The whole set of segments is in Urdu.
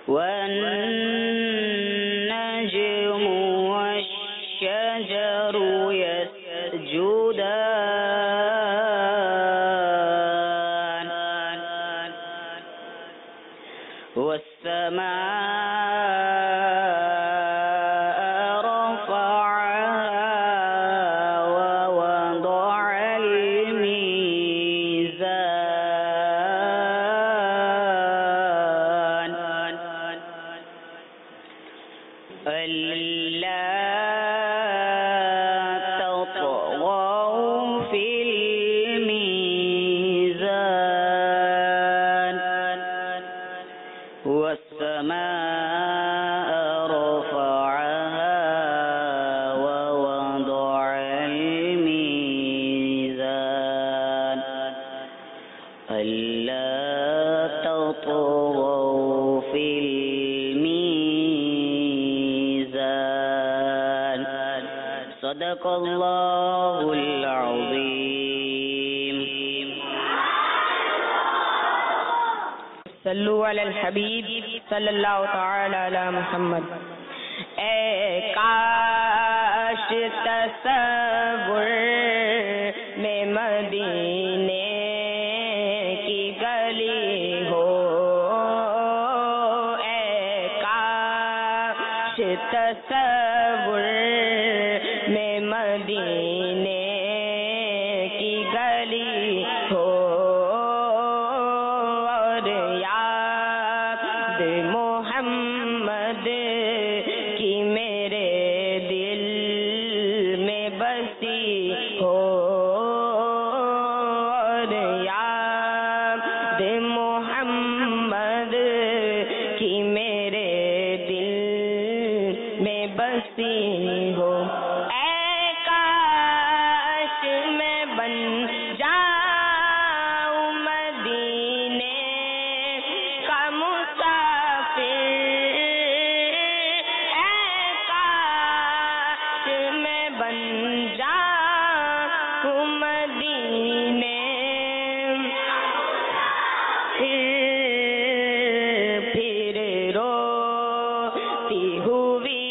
والنجم والشجر يسجدان والسماء رفعها ووضع الميزان ألا تطغوا في الميزان والسماء رفعها ووضع الميزان ألا تطغوا في الميزان صدق الله العظيم. صلو علی الحبیب صلی اللہ تعالی علی محمد. اے کاش تصور میں مدینے کی گلی ہو، اے کاش تصور میں مدینے کی گلی ہو، محمد کی میرے دل میں بسی ہو، اور یاد محمد کی میرے دل میں بسی ہو. اے کاش میں بن جاؤں مدینے کا مسافر، اے کاش میں بن جاؤں مدینے پھر روتی ہوئی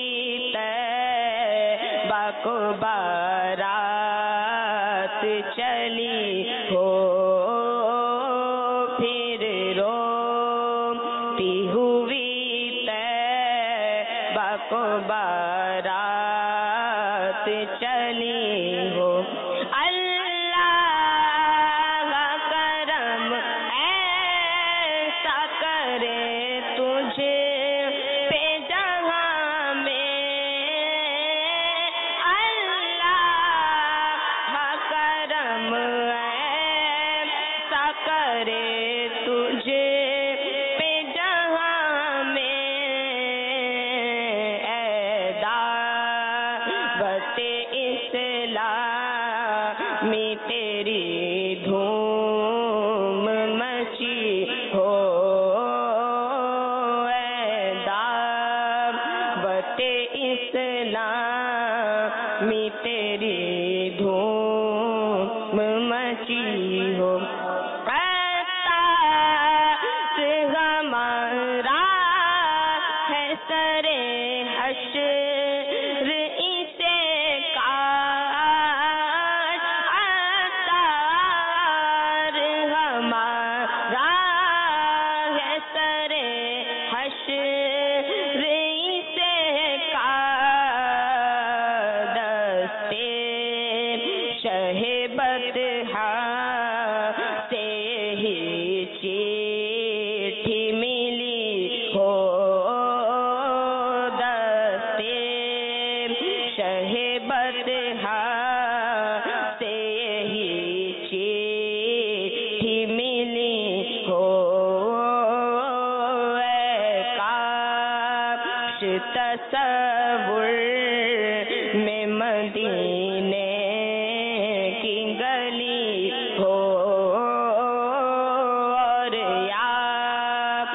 طیبہ کو بارات چلی ہو، پھر روتی ہوئی طیبہ کو بارات چلی ہو. اللہ کرم ایسا کرے تجھے پہ جہاں میں، اللہ کرم ایسا کرے تجھے پہ جہاں میں، اے دعوت اسلامی تیری دھوم مچی ہو، اے دعوت اسلامی تیری دھوم مچی ہو. ہمارا ہے سرے حشر اسے کاش، عطار ہمارا ہے سرے حشر اسے کاش، دستے شہ بطحا سے ہی چیٹھی ملی ہو، دستے شہ بطحا سے ہی چیٹھی ملی ہو، اے کاش تصور میں مدینے کی گلی ہو، اور یاد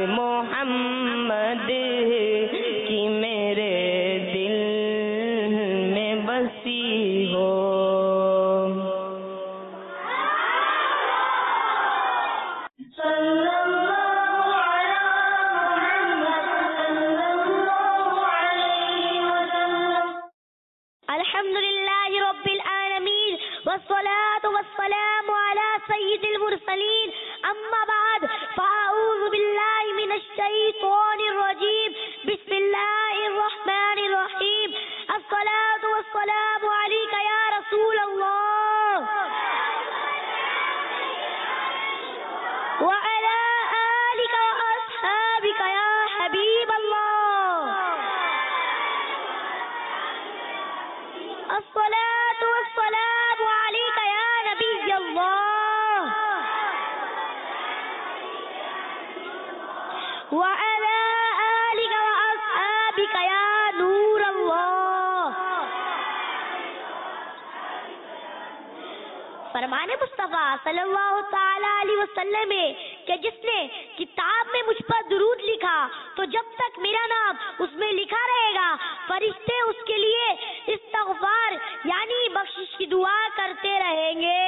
محمد کی میرے دل میں بسی ہو. صلی اللہ علی محمد سید المرسلین اما بعد فاعوذ باللہ من الشیطان الرجیم بسم اللہ الرحمن الرحیم الصلاة والسلام علیک یا رسول اللہ وعلى آلك وأصحابك يا حبيب الله الصلاة والسلام عليك يا نبي الله وعلى آلك وأصحابك يا نور الله. فرمان مصطفیٰ صلی اللہ تعالی علیہ وسلم ہے کہ جس نے کتاب میں مجھ پر درود لکھا تو جب تک میرا نام اس میں لکھا رہے گا فرشتے اس کے لیے استغفار یعنی بخشش کی دعا کرتے رہیں گے.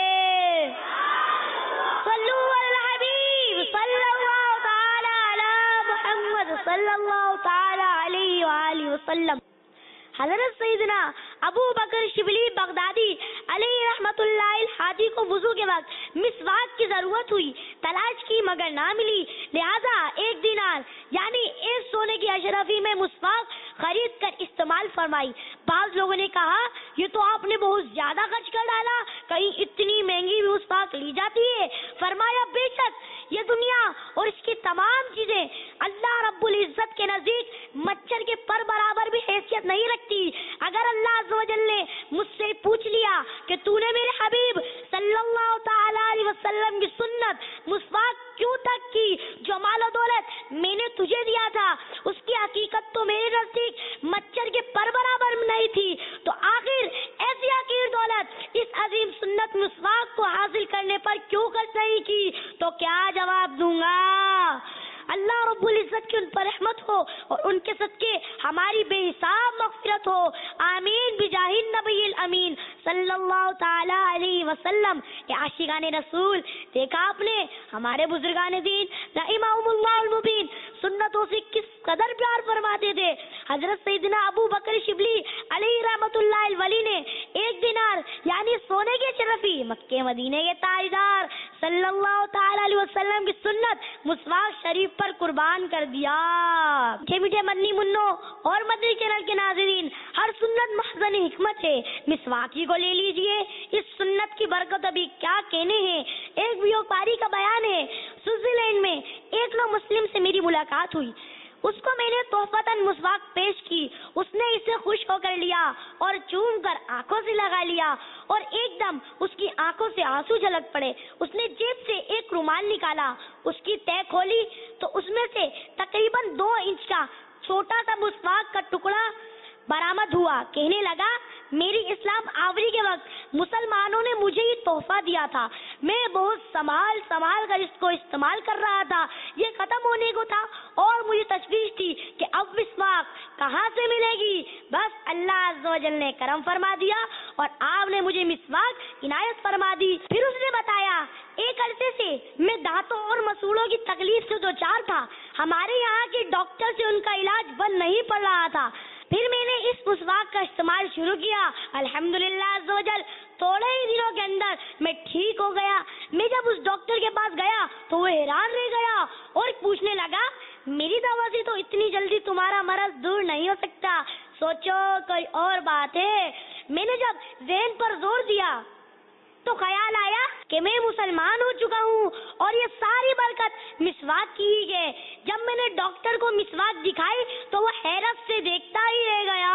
صلو علی الحبیب صلی اللہ تعالی علی محمد صلی اللہ تعالی علیہ وآلہ وسلم. حضرت سیدنا ابو بکر شبلی بغدادی علیہ رحمت اللہ الحادی کو وضو کے وقت مسواک کی ضرورت ہوئی، تلاش کی مگر نہ ملی، لہذا 1 دینار یعنی 1 سونے کی اشرفی میں مسواک خرید کر استعمال فرمائی. بعض لوگوں نے کہا یہ تو آپ نے بہت زیادہ خرچ کر ڈالا، کہیں اتنی مہنگی بھی مسواک لی جاتی ہے؟ فرمایا بے شک یہ دنیا اور اس کی تمام چیزیں اللہ رب العزت کے نزدیک مچھر کے پر برابر بھی حیثیت نہیں رکھتی. اگر اللہ عز و جل نے مجھ سے پوچھ لیا کہ تو نے میرے حبیب صلی اللہ تعالی علیہ وسلم کی سنت مسواک کیوں تک کی جو مال و دولت میں نے تجھے دیا تھا اس کی حقیقت تو میرے نزدیک مچھر کے پر برابر نہیں تھی، تو آخر ایسی حقیر دولت اس عظیم سنت مسواک کو حاصل کرنے پر کیوں خرچ نہیں کی؟ تو کیا جواب دوں گا؟ اللہ رب العزت کی ان پر رحمت ہو اور ان کے صدقے ہماری بے حساب مغفرت ہو. آمین بجاہ النبی الامین صلی اللہ تعالی علیہ وسلم. اے عاشقان رسول، دیکھا آپ نے ہمارے بزرگان دین رحمہم اللہ المبین سنتوں سے کس قدر پیار فرماتے تھے. حضرت سیدنا ابو بکر شبلی علیہ رحمت اللہ الولی نے 1 دینار یعنی سونے کے شرفی مکہ مدینے کے تاجدار صلی اللہ تعالی علیہ وسلم کی سنت مسواک شریف پر قربان کر دیا. میٹھے میٹھے مدنی منوں اور مدنی چینل کے ناظرین، ہر سنت محض حکمت ہے، مسواکی کو لے لیجئے. اس سنت کی برکت ابھی کیا کہنے ہیں. ایک بیوپاری کا بیان ہے، سوئٹزرلینڈ میں ایک نو مسلم سے میری ملاقات ہوئی، اس کو میں نے تحفتاً مسواک پیش کی، اس نے اسے خوش ہو کر لیا اور چوم کر آنکھوں سے لگا لیا اور ایک دم اس کی آنکھوں سے آنسو جھلک پڑے. اس نے جیب سے ایک رومال نکالا، اس کی تہ کھولی تو اس میں سے تقریباً 2 انچ کا چھوٹا سا مسواک کا ٹکڑا برآمد ہوا. کہنے لگا میری اسلام آوری کے وقت مسلمانوں نے مجھے یہ تحفہ دیا تھا، میں بہت سنبھال کر اس کو استعمال کر رہا تھا، یہ ختم ہونے کو تھا اور مجھے تشویش تھی کہ اب مسواک کہاں سے ملے گی. بس اللہ عز و جل نے کرم فرما دیا اور آپ نے مجھے مسواک عنایت فرما دی. پھر اس نے بتایا ایک عرصے سے میں دانتوں اور مسوڑوں کی تکلیف سے دوچار تھا، ہمارے یہاں کے ڈاکٹر سے ان کا علاج بند نہیں پڑ رہا تھا. پھر میں نے اس مسواک کا استعمال شروع کیا، الحمدللہ عز و جل تھوڑے ہی دنوں کے اندر میں ٹھیک ہو گیا. میں جب اس ڈاکٹر کے پاس گیا تو وہ حیران رہ گیا اور پوچھنے لگا میری دوا سے تو اتنی جلدی تمہارا مرض دور نہیں ہو سکتا، سوچو کوئی اور بات ہے. میں نے جب ذہن پر زور دیا تو خیال آیا کہ میں مسلمان ہو چکا ہوں اور یہ ساری برکت مسواک کی ہی ہے. جب میں نے ڈاکٹر کو مسواک دکھائی تو وہ حیرت سے دیکھتا ہی رہ گیا.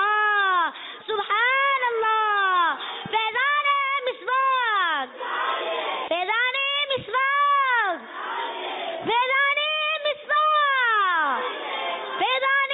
سبحان اللہ، فیضان مسواک، فیضان مسواک، فیضان مسواک، فیضان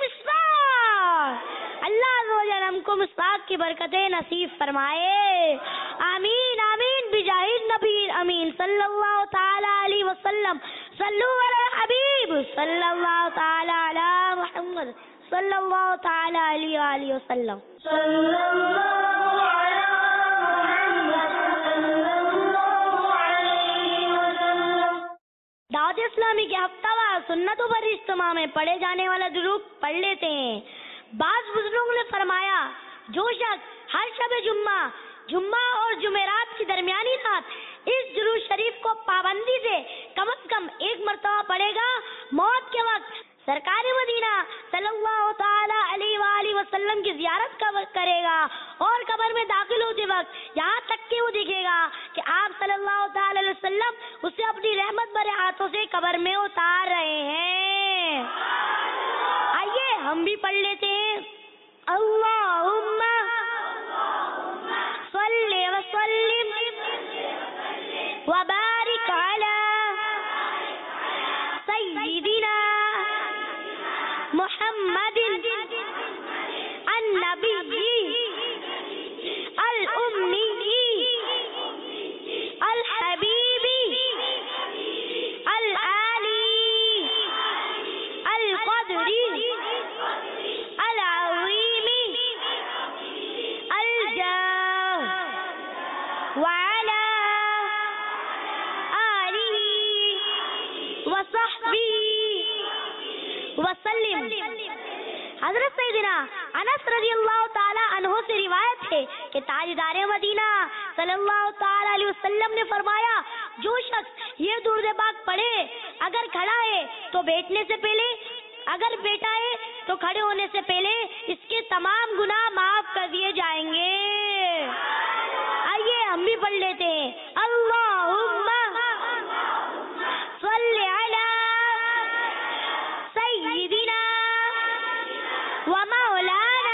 مسواک. اللہ عز و جل ہم کو مسواک کی برکتیں نصیب فرمائے. آمین آمین بجاہ النبی الامین صلی اللہ تعالی علیہ وسلم. صلو علی الحبیب صلی اللہ تعالی علی محمد صلی اللہ تعالی علیہ وآلہ وسلم. صلی اللہ علی محمد صلی اللہ علیہ وسلم. دعوت اسلامی کے ہفتہ وار سنتوں پر اجتماع میں پڑھے جانے والا درود پڑھ لیتے ہیں. بعض بزرگوں نے فرمایا جو شخص ہر شب جمعہ اور جمعرات کی درمیانی رات اس درود شریف کو پابندی سے کم از کم 1 مرتبہ پڑھے گا، موت کے وقت سرکار مدینہ صلی اللہ تعالی علیہ وآلہ وسلم کی زیارت کرے گا، اور قبر میں داخل ہوتے وقت یہاں تک کہ وہ دیکھے گا کہ آپ صلی اللہ تعالی علیہ وسلم اسے اپنی رحمت بھرے ہاتھوں سے قبر میں اتار رہے ہیں۔ آئیے ہم بھی پڑھ لیتے ہیں۔ اللہم صلی وسلم وبارک علی سیدنا محمد النبی الأمی الحبیب العالی القدر العظیم الجاه وعلى آلہ وصحبہ وسلم۔ حضرت سیدنا انس رضی اللہ تعالی عنہ سے روایت ہے کہ تاجدار مدینہ صلی اللہ تعالی علیہ وسلم نے فرمایا، جو شخص یہ درود پاک پڑھے، اگر کھڑا ہے تو بیٹھنے سے پہلے، اگر بیٹھا ہے تو کھڑے ہونے سے پہلے اس کے تمام گناہ معاف کر دیے جائیں گے۔ آئیے ہم بھی پڑھ لیتے ہیں۔ اللہم صلی علی سیدنا ومولانا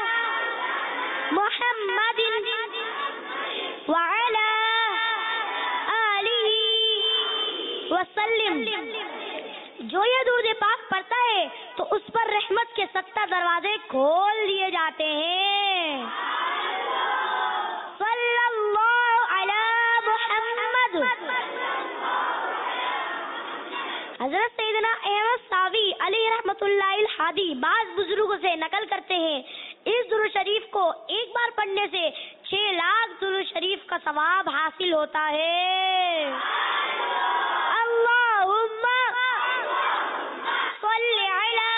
محمد وعلى آلہ وسلم۔ جو یہ درود پاک پڑھتا ہے تو اس پر رحمت کے 70 دروازے کھول دیے جاتے ہیں۔ صلی اللہ علی محمد۔ حضرت سیدنا احمد ساوی علیہ رحمۃ اللہ الحادی بعض بزرگوں سے نقل کرتے ہیں، اس درود شریف کو ایک بار پڑھنے سے 6 لاکھ درود شریف کا ثواب حاصل ہوتا ہے۔ اللہم صلی علی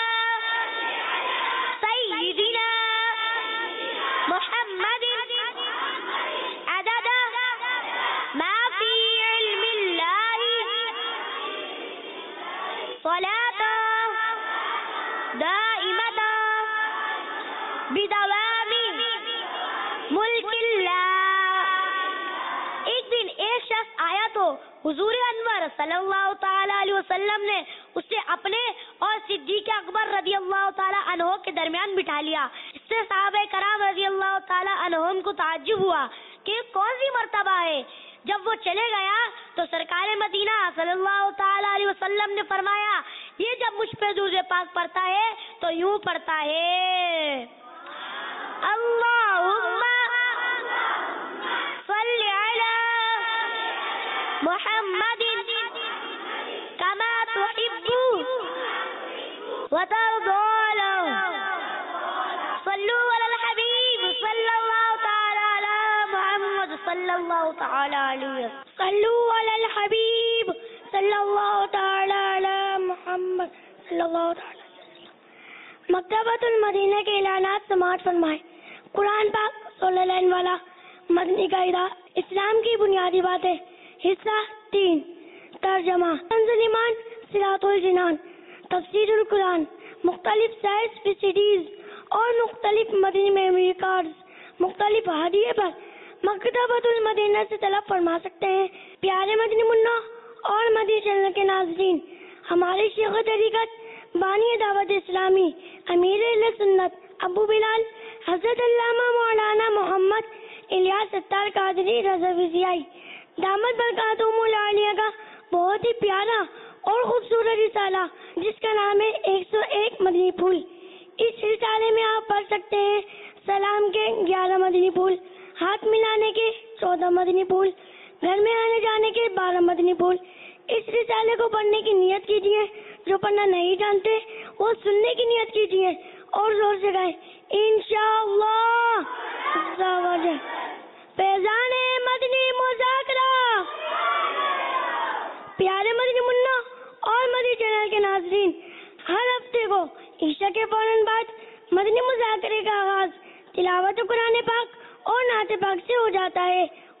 سیدنا محمد عدد ما فی علم اللہ صلاة دائمة بدوام ملک اللہ۔ ایک دن ایک شخص آیا تو حضور انور صلی اللہ تعالی علیہ وسلم نے اسے اپنے اور صدیق اکبر رضی اللہ تعالی عنہ کے درمیان بٹھا لیا۔ اس سے صحابہ کرام رضی اللہ تعالی عنہم کو تعجب ہوا کہ کون سی مرتبہ ہے۔ جب وہ چلے گیا تو سرکار مدینہ صلی اللہ تعالی علیہ وسلم نے فرمایا، یہ جب مجھ پہ درود پاک پڑھتا ہے تو یوں پڑھتا ہے، اللہم صلی علی محمد کما تحب وترضى له صلوا علی الحبیب صلی اللہ تعالی علی محمد صلی اللہ تعالی علیہ وسلم۔ صلوا علی الحبیب صلی اللہ تعالی علی محمد صلی اللہ تعالی علیہ وسلم۔ مکتبۃ المدینہ کے اعلانات سماعت فرمائے۔ قرآن پاک 16 لائن والا مدنی قاعدہ، اسلام کی بنیادی باتیں، حصہ 3، ترجمہ، کنز ایمان، صراط الجنان، تفسیر القرآن، مختلف سائز فیسیڈیز اور مختلف مدنی میموری کارڈز مختلف ہدیے پر مکتبۃ المدینہ سے طلب فرما سکتے ہیں۔ پیارے مدنی منا اور مدنی چینل کے ناظرین، ہمارے شیخ طریقت بانی دعوت اسلامی امیر اہل سنت ابو بلال حضرت علامہ مولانا محمد الیاس ستار قادری رضوی ضیائی دامت برکاتہم العالیہ کا بہت ہی پیارا اور خوبصورت رسالہ جس کا نام ہے 101 مدنی پھول۔ اس رسالے میں آپ پڑھ سکتے ہیں سلام کے 11 مدنی پھول، ہاتھ ملانے کے 14 مدنی پھول، گھر میں آنے جانے کے 12 مدنی پھول۔ اس رسالے کو پڑھنے کی نیت کیجیے، جو پڑھنا نہیں جانتے وہ سننے کی نیت کیجیے اور زور سے گائیں انشاءاللہ فیضان مدنی مذاکرہ۔ پیارے مدنی منا اور مدنی چینل کے ناظرین، ہر ہفتے کو عشاء کے فوراً بعد مدنی مذاکرے کا آغاز تلاوت قرآن پاک اور نعت پاک سے ہو جاتا ہے۔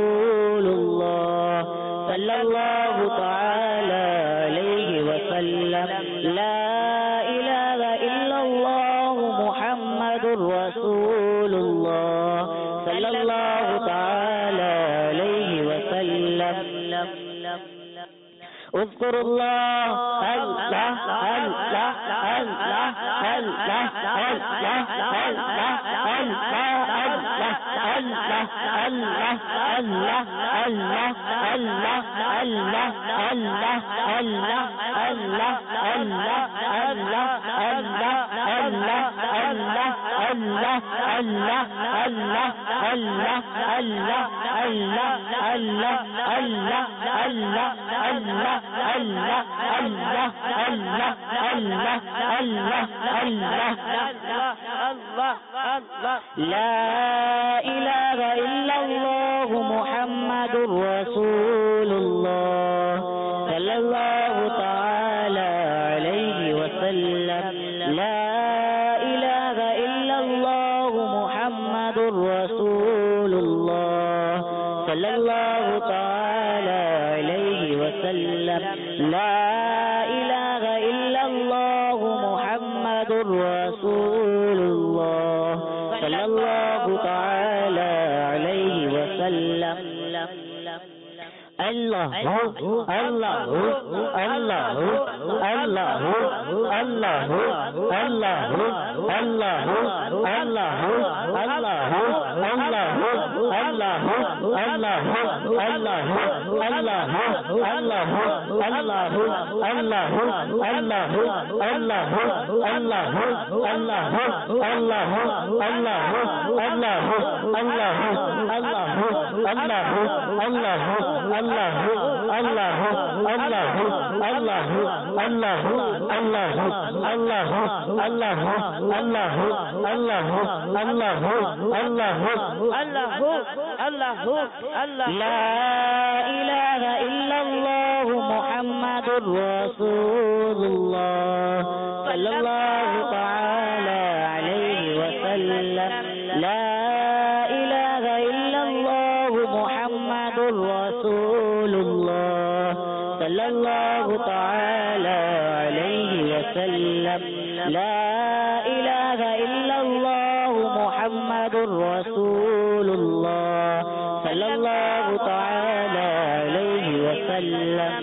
رسول الله صلى الله تعالى عليه وسلم لا إله إلا الله محمد رسول الله صلى الله تعالى عليه وسلم اذكر الله الله الله الله الله لا إله إلا الله محمد رسول الله صلى الله تعالى عليه وسلم لا إله إلا الله محمد رسول الله صلى الله تعالى عليه وسلم لا إله إلا الله محمد رسول الله صلى الله تعالى عليه وسلم اللہ اللہ اللہ اللہ اللہ اللہ اللہ اللہ لا إله إلا الله محمد رسول الله صلى الله تعالى عليه وسلم لا إله إلا الله محمد رسول الله صلى الله تعالى عليه وسلم لا إله إلا الله محمد رسول الله صلى الله تعالى عليه وسلم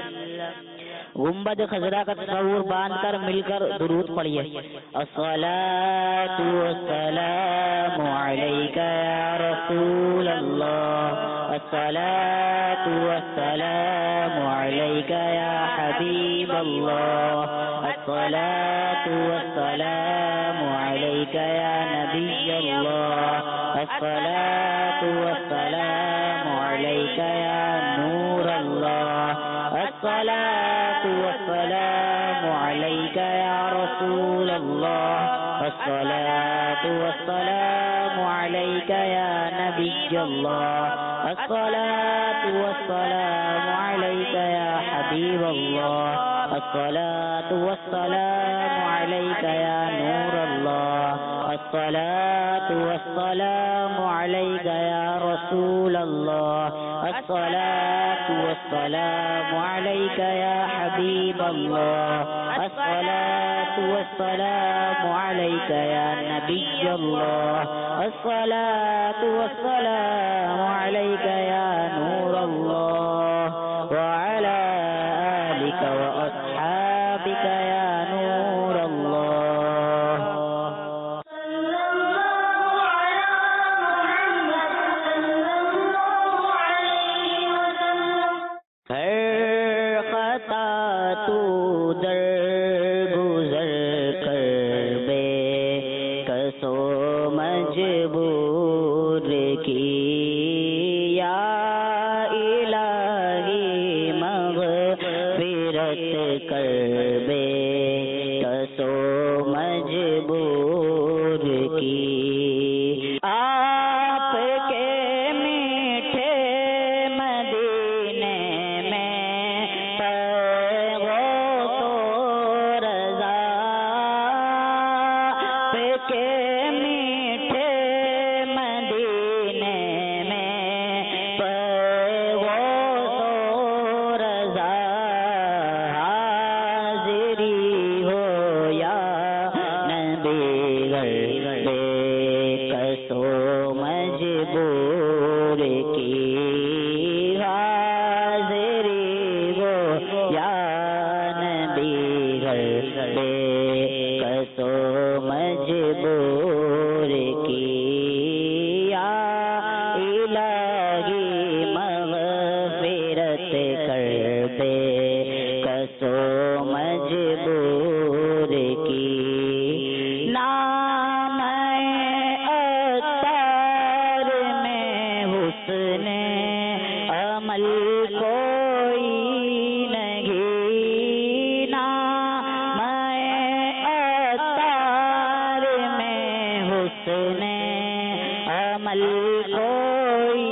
گنبد خضرا کا تصور باندھ کر مل کر درود پڑھیے الصلاة والسلام علیک یا رسول اللہ الصلاة والسلام علیک یا حبیب اللہ الصلاة والسلام علیک یا نبی اللہ الصلاة والسلام علیک یا نور اللہ الصلاة والسلام عليك يا رسول الله الصلاة والسلام عليك يا نبي الله الصلاة والسلام عليك يا حبيب الله الصلاة والسلام عليك يا نور الله الصلاة والسلام عليك يا رسول الله الصلاة والسلام عليك يا حبيب الله الصلاة والسلام عليك يا نبي الله الصلاة والسلام عليك يا نور الله وعلى آلك وأصحابك يا نور الله مجبور کی یا الہی مغفرت کر بے کسو مجبور کی آپ کے میٹھے مدینے میں پیغو تو رضا آپ کے میٹھے مدینے میں بے کسو مجبور کی نام عطار میں حسن عمل کوئی نہیں نام عطار میں حسن عمل کوئی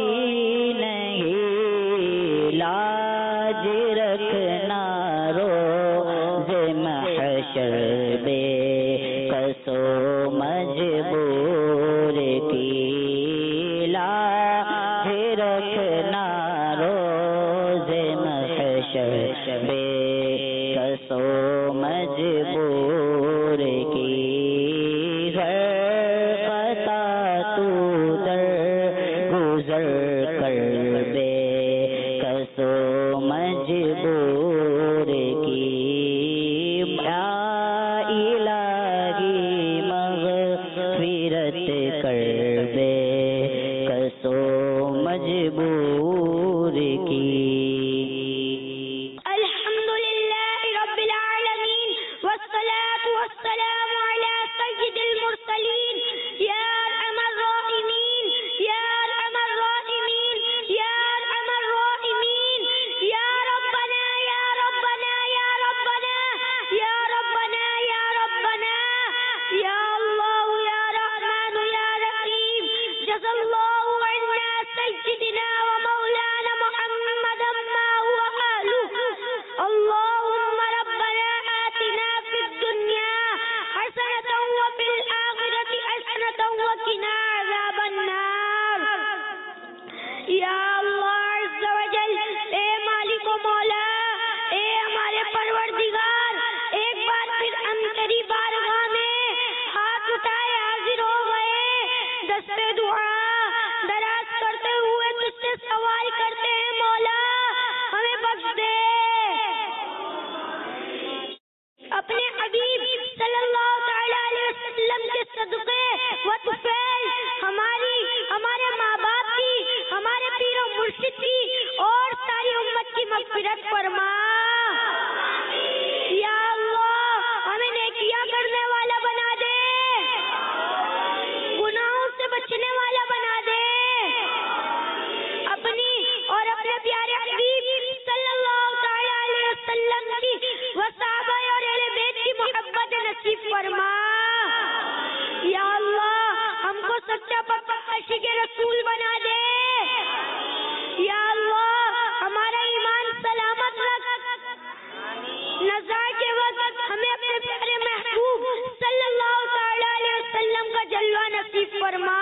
نہیں لاج رکھنا روز محشر بے کسو مجبور کی لاج رکھنا روز محشر بے کسو مجبور کی پتا تو در گزر کر بے کسو مجبور کی یا الہی مغفرت کر بے کسو مجبور کی الحمد لله رب العالمين والصلاة والسلام على سيد المرسلين يا أرحم الراحمين يا أرحم الراحمين يا أرحم الراحمين يا ربنا يا ربنا يا ربنا يا ربنا يا ربنا يا الله يا رحمن يا رحيم جزا الله عنا سيدنا ومولانا محمدا ما هو أهله اللهم ربنا آتنا في الدنيا حسنة وفي الآخرة حسنة وقنا عذاب النار یا اللہ عز و جل اے مالک و مولا اے ہمارے پروردگار ایک بار پھر ہم تیری بارگاہ میں ہاتھ اٹھائے حاضر ہو گئے دست دعا دراز کرتے ہوئے تجھ سے سوال کرتے ہیں مولا ہمیں بخش دے اپنے حبیب صلی اللہ تعالی علیہ وسلم کے صدقے و طفیل ہمارے ماں باپ کی ہمارے پیر و مرشد کی اور ساری امت کی مغفرت فرما یا اللہ ہمیں نیکیاں کرنے والا بنا دے گناہوں سے بچنے والا بنا دے اپنی اور اپنے پیارے حبیب صلی اللہ تعالی علیہ وسلم کی و صحابہ اور اہل بیت کی محبت نصیب فرما یا اللہ ہم کو سچا پکا عاشق رسول بنا دے یا اللہ ہمارا ایمان سلامت رکھ نزاع کے وقت ہمیں اپنے پیارے محبوب صلی اللہ تعالی علیہ وسلم کا جلوہ نصیب فرما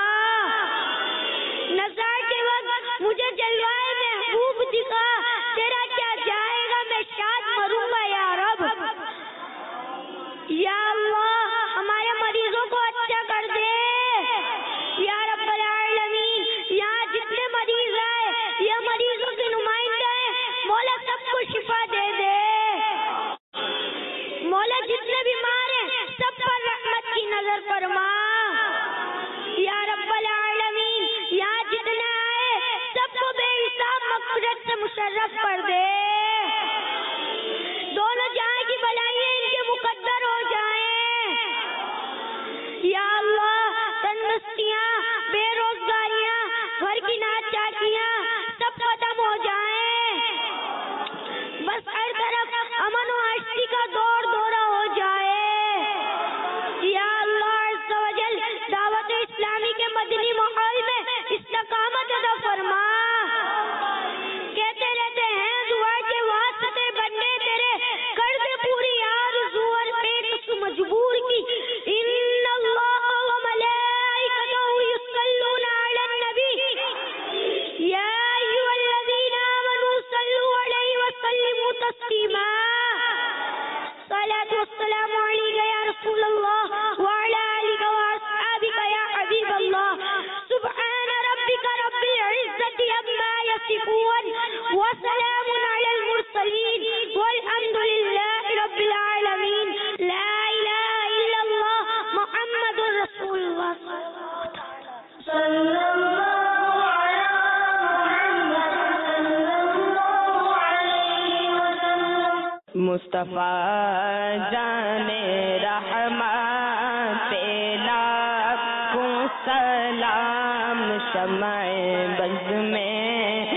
نزاع کے وقت مجھے جلوہ محبوب دکھا تیرا کیا جائے گا میں شاد مروں گا یا رب یا اللہ ہمارے مریضوں کو اچھا کر دے یا رب العالمین یہاں جتنے مریض ہیں یہ مریضوں کے نمائندے ہیں مولا سب کو شفا دے دے مولا جتنے بیمار ہیں سب پر رحمت کی نظر فرما یا رب العالمین یہاں جتنے آئے سب کو بے حساب مغفرت سے مشرف کر دے دونوں جہاں کی بلائیں ان کے مقدر ہو جائیں یا اللہ تندرستیاں بے روزگاریاں گھر کی ناچاکیاں سب ختم ہو جائیں بس ہر طرف امن و آشتی کا دور دورہ ہو جائے یا اللہ عز و جل دعوت اسلامی کے مدنی ماحول میں استقامت عطا فرما کہتے رہتے ہیں دعا کے واسطے بننے تیرے کر دے پوری آرزو اور پیٹ مجبور کی ان اللہ و ملائکتہ یصلون علی النبی یا ایھا الذین آمنوا صلوا علیہ وسلموا تسلیما صلاۃ والسلام علیک یا رسول اللہ وعلی آلک واصحابک یا حبیب اللہ سبحان ربک رب العزة عما یصفون وسلام علی المرسلین والحمد للہ رب العالمین لا الہ الا اللہ محمد رسول اللہ صلی اللہ علیہ مصطفیٰ جان رحمت لاکھوں سلام، شمع بز میں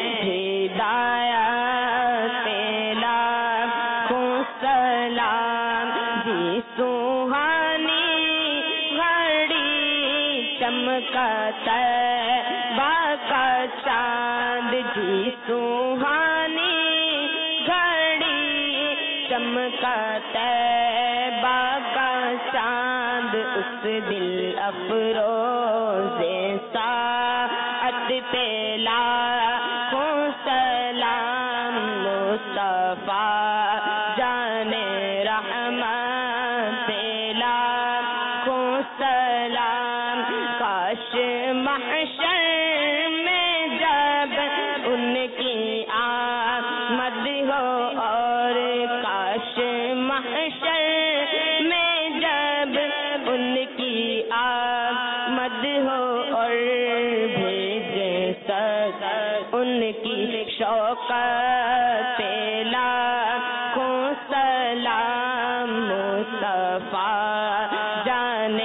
ہدایت لاکھوں سلام، جی سوہانی گھڑی چمکا طیبہ کا چاند، جی سوہانی گھڑی چمکا طیبہ کا چاند، اس دل افروز ساعت پہ لاکھوں سلام، مصطفیٰ جان رحمت لاکھوں سلام، کاش محشر میں جب ان کی آمد ہو، اور کاش محشر میں جب ان کی آمد ہو، اور بھیجے سد ان کی شوقت لاکھوں سلام، مصطفیٰ جان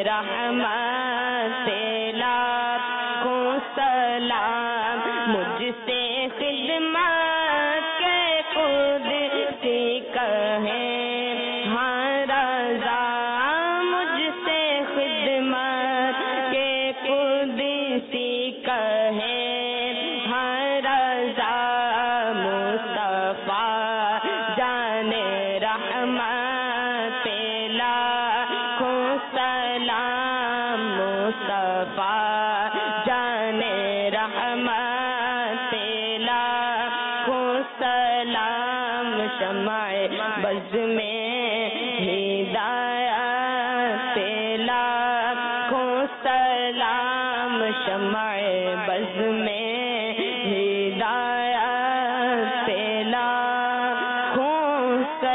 رحمت لاکھوں سلام، مجھ سے خدمت کے خود سی کہیں ہاں رضا، مجھ سے خدمت کے خود سی کہیں ہاں رضا، مصطفیٰ جان رحمت لاکھوں سلام، مصطفیٰ جان رحمت لاکھوں سلام، شمع بز میں ہدایت لاکھوں سلام، شمع بز میں ہدایت لاکھوں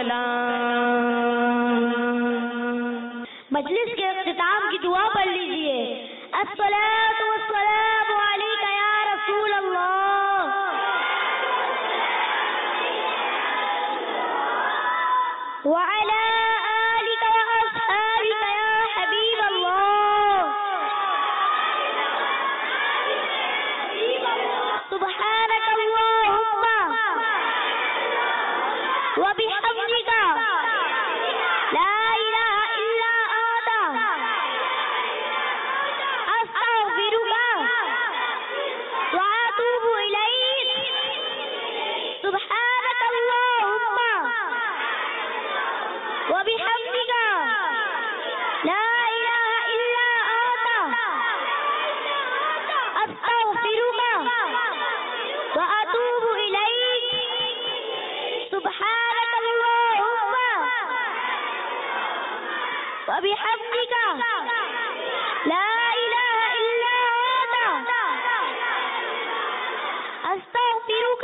سلام۔ مجلس کے اختتام کی دعا پڑھ لیجئے۔ الصلاۃ والسلام علیک یا رسول اللہ، وعلی آلک واصحابک یا حبیب اللہ، سبحانک اللہم وبحمدک لا الہ الا انت استغفرک واتوب الیک، سبحانک اللہم وبحمدک لا الہ الا انت استغفرک واتوب الیک، سبحانک اللہم وبحمدک لا الہ الا انت استغفرک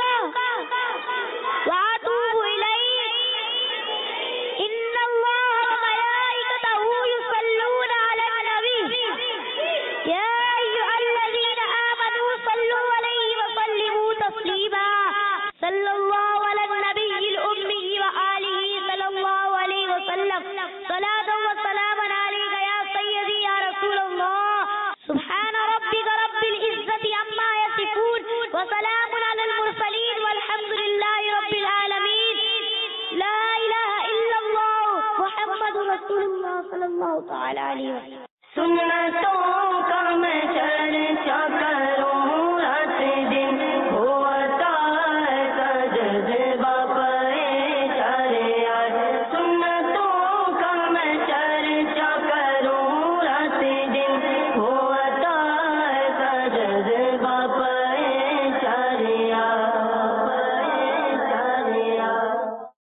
واتوب الیک، ان اللہ وملائکتہ یصلون علی النبی، یا ایھا الذین آمنوا صلوا علیہ وسلموا تسلیما، صلی اللہ علی النبی الأمی وآلہ صلی اللہ علیہ وسلم، صلاۃ وسلام علیک یا سیدی یا رسول اللہ، سبحان ربک رب العزة عما یصفون، وسلام علی المرسلین، والحمد للہ رب العالمین، لا الہ الا اللہ محمد رسول اللہ صلی اللہ تعالی علیہ وسلم۔ سنتوں کا میں چرچا کروں رات